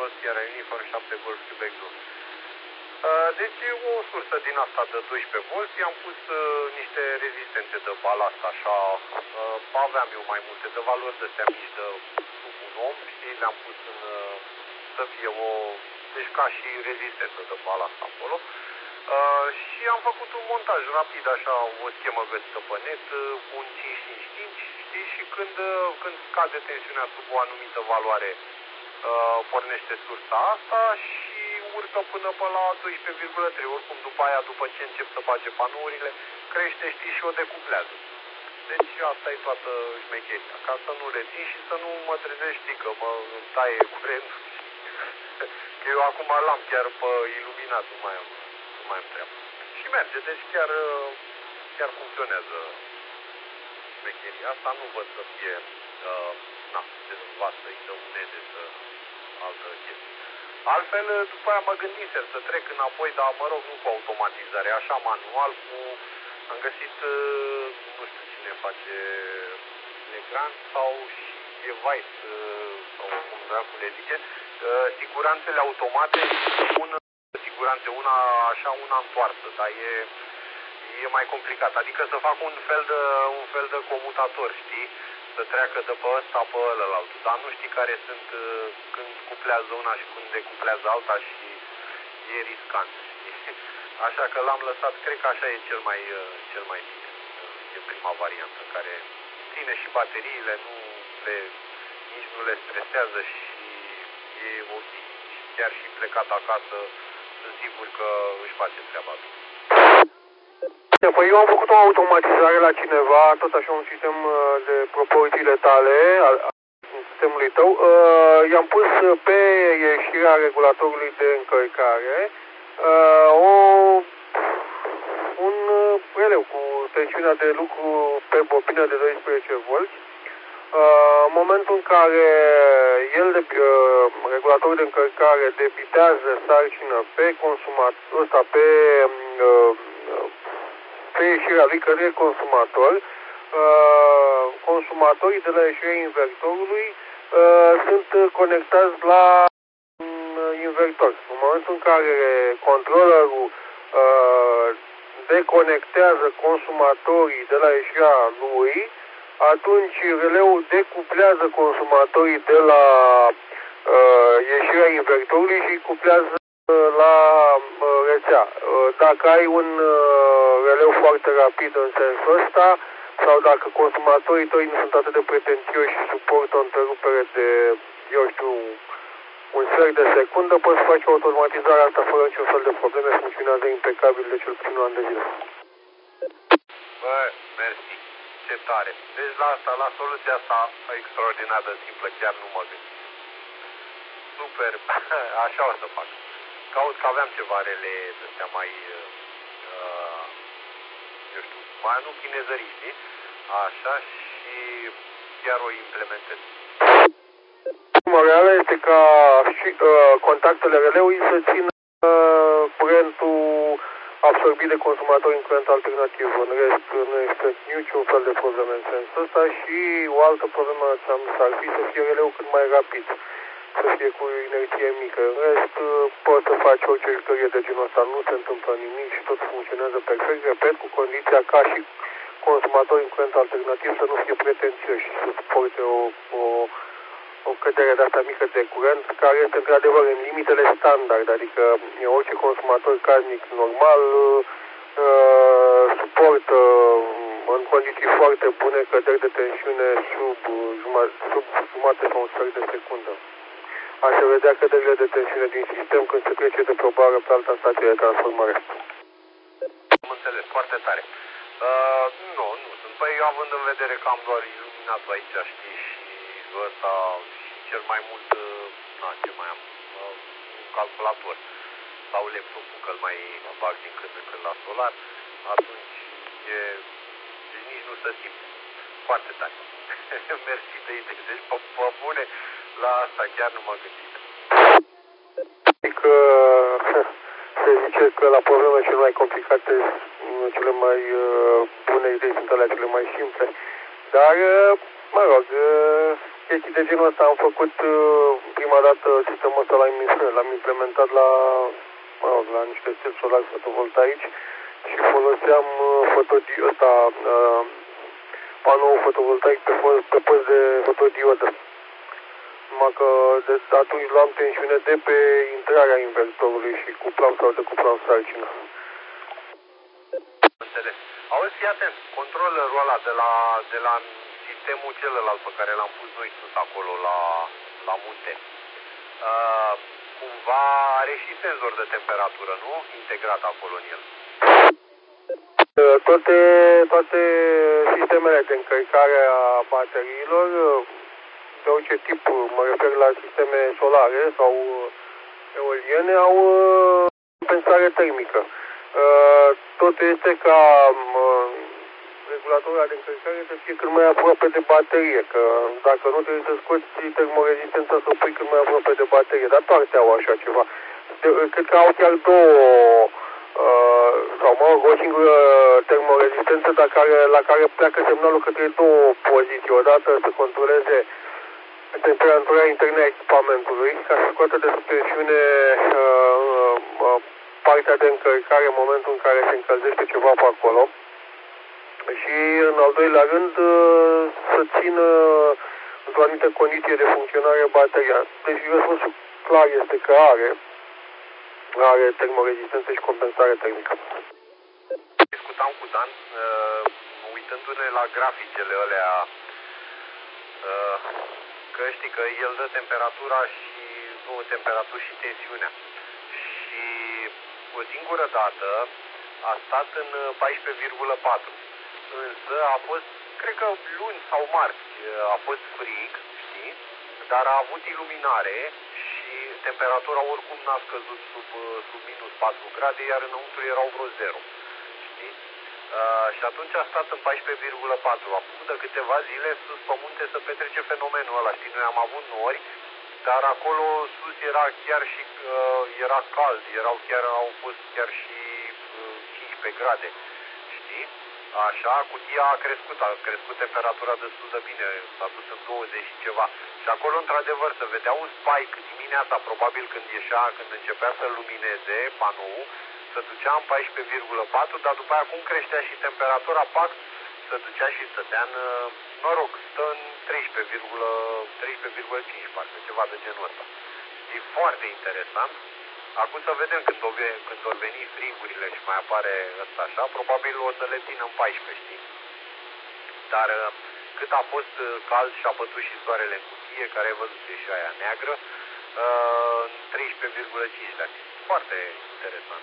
Sierra Uniform 7 Golf Quebec Zulu. Deci o sursă din asta de 12 volți, i-am pus niște rezistențe de balast, așa, aveam eu mai multe de valori de astea mici de sub un om, știi, le-am pus în, să fie deci ca și rezistență de balast acolo. Și am făcut un montaj rapid, așa, o schemă găsită pe net, cu un 555, știi, și când scade tensiunea sub o anumită valoare, pornește sursa asta și urcă până pe la 12,3. Oricum după aia, după ce încep să bage panourile, crește, știi, și o decuplează. Deci asta e toată șmecheria, ca să nu rețin și să nu mă trezești, știi, că mă taie curentul. Că eu acum l-am chiar pe iluminat, nu mai am treabă. Și merge, deci chiar funcționează șmecheria asta, nu văd să fie, de vastă, să uneze, să altă chestie. Altfel, după aia mă gândisem să trec înapoi, dar mă rog, nu cu automatizare, așa manual, am găsit, nu știu cine face Legrand sau și Weiss, sau cum dracu le zice, siguranțele automate, una așa, una întoarsă, dar e mai complicat, adică să fac un fel de comutator, știi? Să treacă de pe ăsta pe ălălalt, dar nu știi care sunt când cuplează una și când decuplează alta și e riscant, știi? Așa că l-am lăsat, cred că așa e cel mai bine. E prima variantă care ține și bateriile, nici nu le stresează și e ok. Și chiar și plecat acasă, sunt sigur că își face treaba bine. Păi eu am făcut o automatizare la cineva, tot așa un sistem de proporțiile tale, al sistemului tău. I-am pus pe ieșirea regulatorului de încărcare un releu cu tensiunea de lucru pe bobină de 12 volți. În momentul în care regulatorul de încărcare debitează sarcină pe consumator ăsta, pe ieșirea lui către consumator, consumatorii de la ieșirea invertorului sunt conectați la invertor. În momentul în care controllerul deconectează consumatorii de la ieșirea lui, atunci releul decuplează consumatorii de la ieșirea invertorului și cuplează la rețea. Dacă ai un releu foarte rapid în sensul ăsta, sau dacă consumatorii tăi nu sunt atât de pretențioși și suportă o întrerupere de, eu știu, un sfert de secundă, poți să faci automatizarea asta fără niciun fel de probleme, funcționează impecabil de cel puțin un an de zile. Bă, mersi, ce tare. Deci la soluția asta extraordinar de simplă, chiar nu mă gândesc. Super, așa o să fac. Caut că aveam ceva rele astea mai, eu știu, mai nu chinezării, știi? Așa, și chiar o implementez. Problema reală este ca și contactele releului să țină curentul absorbit de consumatori în curent alternativ. În rest, nu este niciun fel de probleme în sensul ăsta și o altă problemă ar fi să fie releul cât mai rapid, să fie cu inerție mică. În rest, poți să faci orice jucărie de genul ăsta, nu se întâmplă nimic și tot funcționează perfect, repet, cu condiția ca și consumatorii în curent alternativ să nu fie pretențioși și să suporte o cădere de asta mică de curent, care este într-adevăr în limitele standard, adică orice consumator casnic normal suportă în condiții foarte bune căderi de tensiune sub jumătate sau un sfert de secundă. Aș vedea căderile de tensiune din sistem când se trece de pe o bară pe alta stație de transformare. Am înțeles, foarte tare. Nu sunt. Păi având în vedere că am doar iluminatul aici, știi, și ăsta și cel mai mult, ce mai am, un calculator sau laptopul, că îl mai bag din când în când la solar, atunci deci nici nu se simt. Foarte tare. Mersi de idee. Deci pe bune, la asta chiar nu mă gândit. Adică se zice că la probleme cele mai complicate, cele mai bune idei sunt alea cele mai simple. Dar, mă rog, chestii de genul ăsta am făcut prima dată sistemul ăsta l-am implementat la niște stâlpi solari fotovoltaici și foloseam panoul fotovoltaic pe post de fotodiodă. Numai că atunci luam tensiune de pe intrarea invertorului și cuplam sau decuplam sarcina. Înțeles. Auzi, fii atent, controllerul ăla de la sistemul celălalt pe care l-am pus noi sus acolo la munte. Cumva are și senzor de temperatură, nu? Integrat acolo în el. Toate sistemele de încărcare a bateriilor, de orice tip, mă refer la sisteme solare sau eoliene, au compensare termică. Totul este ca regulatorul de încărcare să fie cât mai aproape de baterie, că dacă nu trebuie să scoți termorezistența să o pui cât mai aproape de baterie, dar toate au așa ceva. Cred că au chiar o singură termorezistență la care pleacă semnalul către două poziții. Odată să controleze temperatura internă a echipamentului, ca să scoată de sub tensiune partea de încărcare în momentul în care se încălzește ceva pe acolo. Și în al doilea rând să țină într-o anumită condiție de funcționare bateria. Deci răspunsul clar este că are termorezistență și compensare termică. Discutam cu Dan, uitându-ne la graficele alea, că știi că el dă temperatura și tensiunea. Și o singură dată a stat în 14,4. Însă a fost, cred că luni sau marți, a fost frig, știi? Dar a avut iluminare și temperatura oricum n-a scăzut sub minus 4 grade, iar înăuntru erau vreo 0. Știi? Și atunci a stat în 14,4. Acum de câteva zile sus pe munte se petrece fenomenul ăla. Știi, noi am avut nori, dar acolo sus era chiar și era cald, au fost chiar și 15 grade. Știi? Așa, cutia a crescut temperatura destul de bine, s-a dus în 20 și ceva. Și acolo, într-adevăr, se vedea un spike dimineața, probabil când începea să lumineze panoul, se ducea în 14,4, dar după aia cum creștea și temperatura, pac, se ducea și stătea stă în 13,5, parcă ceva de genul ăsta. E foarte interesant. Acum să vedem când vor veni frigurile și mai apare ăsta așa, probabil o să le țină în 14, știi? Dar cât a fost cald și a bătut și soarele în cutie, care ai văzut e și aia neagră, 13,5 de ani. Foarte interesant.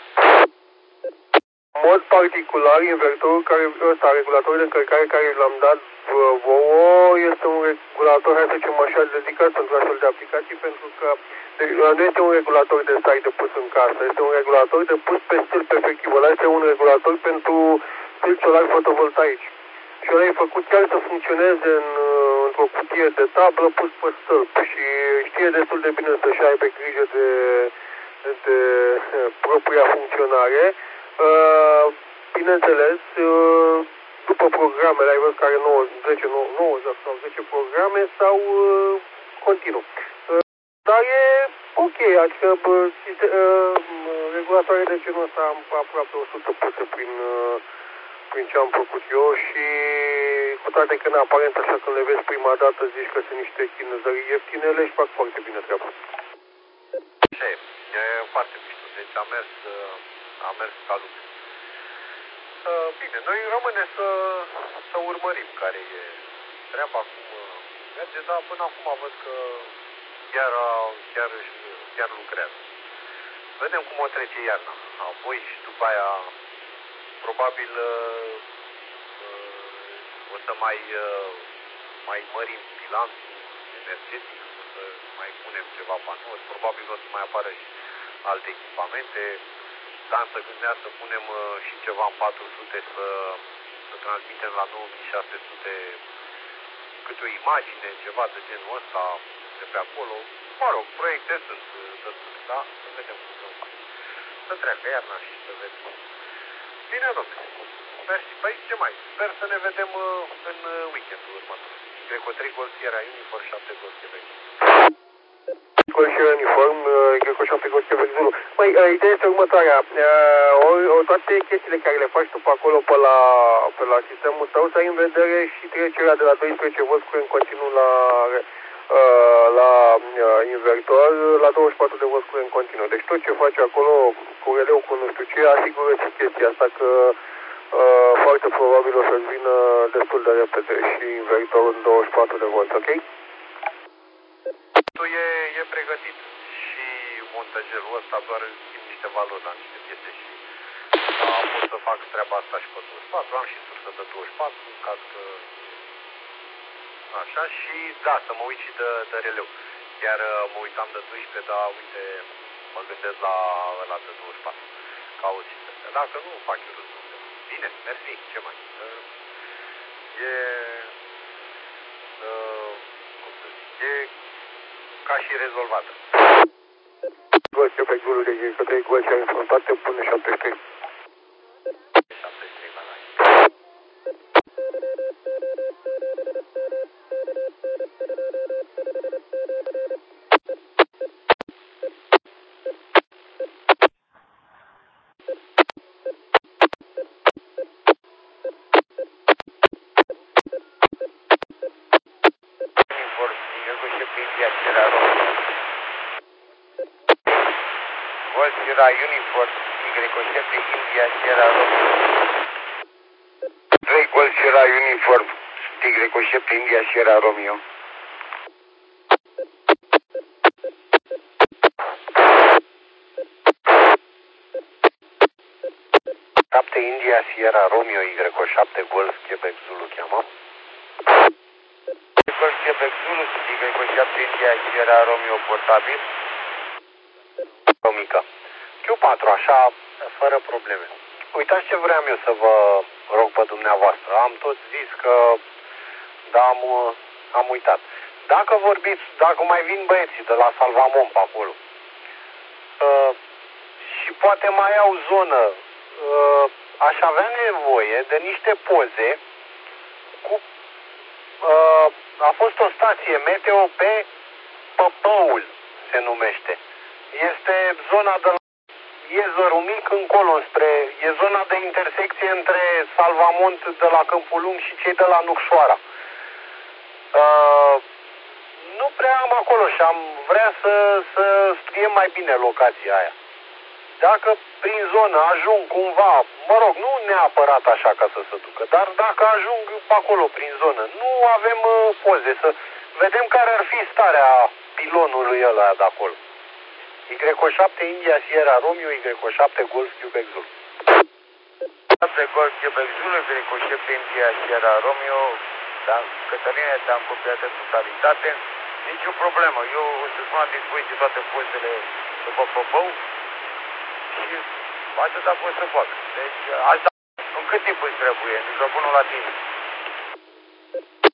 În mod particular, invertorul regulatorul de încărcare care l-am dat vouă este un regulator, hai să zicem așa, dedicat pentru astfel de aplicații, pentru că nu este un regulator de stai de pus în casă, este un regulator de pus pe stâlp efectiv. Ăla este un regulator pentru stâlpi solari fotovoltaici. Și ăla e făcut chiar să funcționeze într-o cutie de tablă pus pe stâlp și știe destul de bine să-și aibă grijă de propria funcționare. Bineînțeles, după programele, ai văzut că are 9 sau 10 programe sau continuu. Dar e ok, adică regulatoare de genul ăsta am aproape 100 puse prin ce am făcut eu și cu toate că aparent așa când le vezi prima dată zici că sunt niște chinezări ieftine, le fac foarte bine treaba. E foarte mișto, deci a mers ca lume. Bine, noi rămâne să urmărim care e treaba, cum merge, dar până acum văd că chiar lucrează. Vedem cum o trece iarna. Apoi și după aia probabil o să mai mărim bilanțul energetic, o să mai punem ceva panouri, probabil o să mai apară și alte echipamente. Dan să gândea să punem și ceva în 400 să transmitem la 9600 câte o imagine, ceva de genul ăsta de pe acolo. Mă rog, proiecte sunt destule, da? Să vedem cum se face. Să treacă iarna și să vedem. Bine, domnule. mersi. Păi ce mai? Sper să ne vedem în weekendul următor. Greco 3 Golf Sierra Uniform 7 Golf Quebec. Golf Sierra Uniform, Greco 7 Golf Quebec Zulu. Măi, ideea este următoarea. Toate chestiile care le faci tu pe acolo, pe la sistemul tău, să ai în vedere și trecerea de la 12 V curent continuu la invertor la 24 de V curent continuu. Deci tot ce faci acolo cu releu, cu nu știu ce, asigură-ți chestia asta că foarte probabil o să-ți vină destul de repede și invertorul în 24 de V, ok? E pregătit și montajerul ăsta, doar schimb niște valori la niște piese și pot să fac treaba asta și pe 24, am și sursă de 24 în caz că... Așa, și da, să mă uit și de releu. Chiar mă uitam de 12, dar uite, mă gândesc la ăla de 24. Caut și astea. Dacă nu, fac eu râsul. Bine, mersi, ce mai? Cum să zic, e ca și rezolvată. Golf Quebec Zulu de Greco 3 Golf Sierra Uniform 7 până 73. 73 la rai. Golf Sierra Uniform, Greco 7 India Sierra Romeo. 3 Golf Sierra Uniform, Greco 7 India Sierra Romeo. India Sierra Romeo Y7 Golf Quebec Zulu cheamă. Golf Quebec Zulu Y7 India Sierra Romeo portabil. Mică. Q4, așa, fără probleme. Uitați ce vreau eu să vă rog pe dumneavoastră. Am tot zis că, da, am uitat. Dacă mai vin băieții de la Salvamont pe acolo și poate mai au zonă, aș avea nevoie de niște poze cu... a fost o stație meteo pe Păpăul, se numește. Este zona de la Iezărul Mic încolo e zona de intersecție între Salvamont de la Câmpul Lung și cei de la Nucșoara. Nu prea am acolo și vrea să studiem mai bine locația aia. Dacă prin zonă ajung cumva, mă rog, nu neapărat așa ca să se ducă, dar dacă ajung pe acolo prin zonă, nu avem poze, să vedem care ar fi starea pilonului ăla de acolo. Y7 India Sierra Romeo, Y7 Golf Quebec Zulu. 7 Golf Quebec Zulu, Y7 India Sierra Romeo, da, Cătălina, te-am copiat în totalitate. Nici o problemă, eu o să-ți mă la dispoziție toate pozele după Păpău și atâta pot să fac. Deci, asta, în cât timp îți trebuie? Microfonul la tine.